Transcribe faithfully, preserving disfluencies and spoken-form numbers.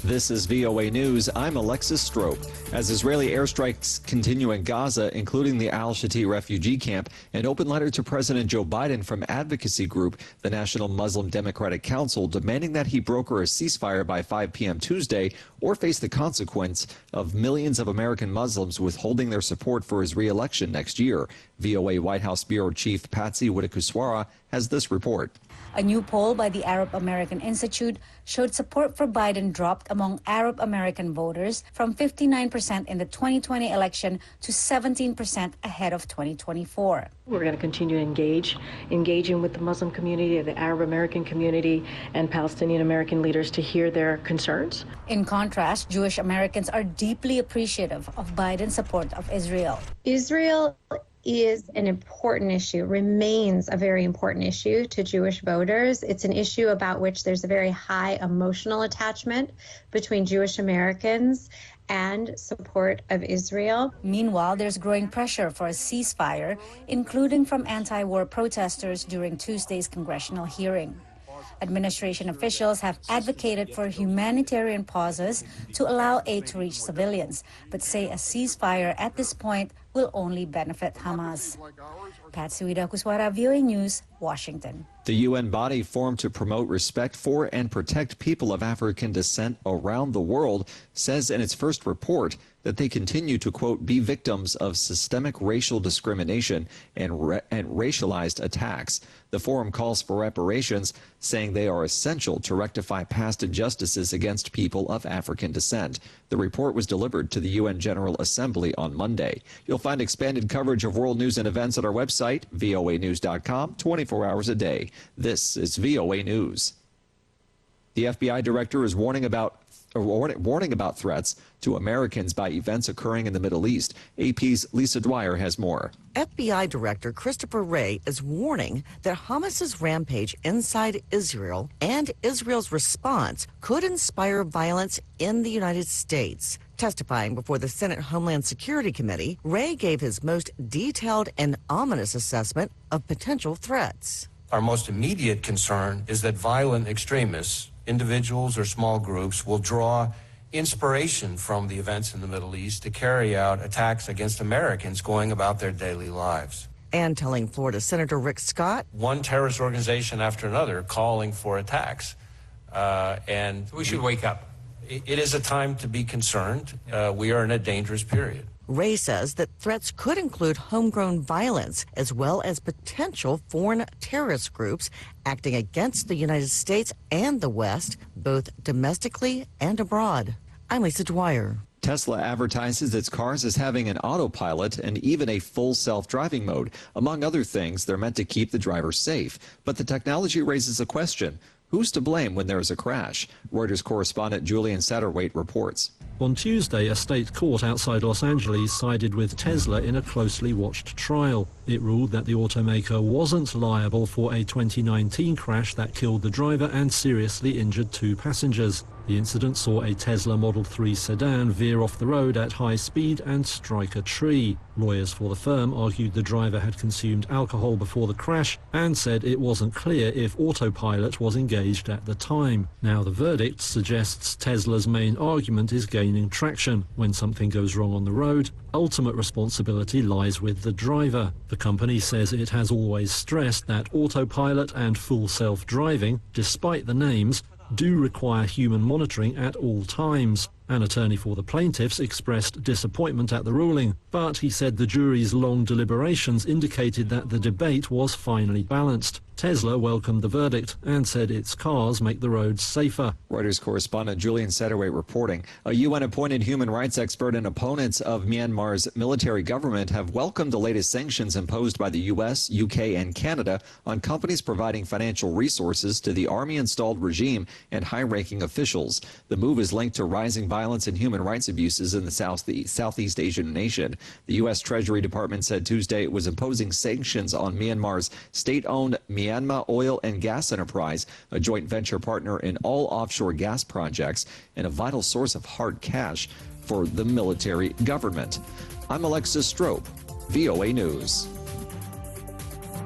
This is V O A News. I'm Alexis Strope. As Israeli airstrikes continue in Gaza, including the Al-Shati refugee camp, an open letter to President Joe Biden from advocacy group, the National Muslim Democratic Council, demanding that he broker a ceasefire by five p m Tuesday or face the consequence of millions of American Muslims withholding their support for his re-election next year. V O A White House Bureau Chief Patsy Widakuswara has this report. A new poll by the Arab American Institute showed support for Biden dropped among Arab American voters from fifty-nine percent in the twenty twenty election to seventeen percent ahead of twenty twenty-four. We're going to continue to engage, engaging with the Muslim community, the Arab American community, and Palestinian American leaders to hear their concerns. In contrast, Jewish Americans are deeply appreciative of Biden's support of Israel. Israel is an important issue, remains a very important issue to Jewish voters. It's an issue about which there's a very high emotional attachment between Jewish Americans and support of Israel. Meanwhile, there's growing pressure for a ceasefire, including from anti-war protesters during Tuesday's congressional hearing. Administration officials have advocated for humanitarian pauses to allow aid to reach civilians, but say a ceasefire at this point will only benefit Hamas. Patsy Widakuswara, V O A News, Washington. The U N body formed to promote respect for and protect people of African descent around the world says in its first report that they continue to, quote, be victims of systemic racial discrimination and, ra and racialized attacks. The forum calls for reparations, saying they are essential to rectify past injustices against people of African descent. The report was delivered to the U N General Assembly on Monday. You'll find expanded coverage of world news and events at our website, V O A news dot com, twenty-four hours a day. This is V O A News. The F B I director is warning about warning about threats to Americans by events occurring in the Middle East. A P's Lisa Dwyer has more. F B I Director Christopher Wray is warning that Hamas's rampage inside Israel and Israel's response could inspire violence in the United States. Testifying before the Senate Homeland Security Committee, Wray gave his most detailed and ominous assessment of potential threats. Our most immediate concern is that violent extremists, individuals or small groups, will draw inspiration from the events in the Middle East to carry out attacks against Americans going about their daily lives. And telling Florida Senator Rick Scott, one terrorist organization after another calling for attacks. Uh, and we should wake up. It, it is a time to be concerned. Uh, we are in a dangerous period. Wray says that threats could include homegrown violence as well as potential foreign terrorist groups acting against the United States and the West, both domestically and abroad. I'm Lisa Dwyer. Tesla advertises its cars as having an autopilot and even a full self-driving mode. Among other things, they're meant to keep the driver safe. But the technology raises a question. Who's to blame when there is a crash? Reuters correspondent Julian Satterwhite reports. On Tuesday, a state court outside Los Angeles sided with Tesla in a closely watched trial. It ruled that the automaker wasn't liable for a twenty nineteen crash that killed the driver and seriously injured two passengers. The incident saw a Tesla Model three sedan veer off the road at high speed and strike a tree. Lawyers for the firm argued the driver had consumed alcohol before the crash and said it wasn't clear if autopilot was engaged at the time. Now the verdict suggests Tesla's main argument is gaining traction. When something goes wrong on the road, ultimate responsibility lies with the driver. The company says it has always stressed that autopilot and full self-driving, despite the names, do require human monitoring at all times. An attorney for the plaintiffs expressed disappointment at the ruling, but he said the jury's long deliberations indicated that the debate was finally balanced. Tesla welcomed the verdict and said its cars make the roads safer. Reuters correspondent Julian Satterwhite reporting. A U N-appointed human rights expert and opponents of Myanmar's military government have welcomed the latest sanctions imposed by the U S, U K, and Canada on companies providing financial resources to the army-installed regime and high-ranking officials. The move is linked to rising violence and human rights abuses in the Southeast, Southeast Asian nation. The U S Treasury Department said Tuesday it was imposing sanctions on Myanmar's state-owned Myanmar Oil and Gas Enterprise, a joint venture partner in all offshore gas projects and a vital source of hard cash for the military government. I'm Alexis Strope, V O A News.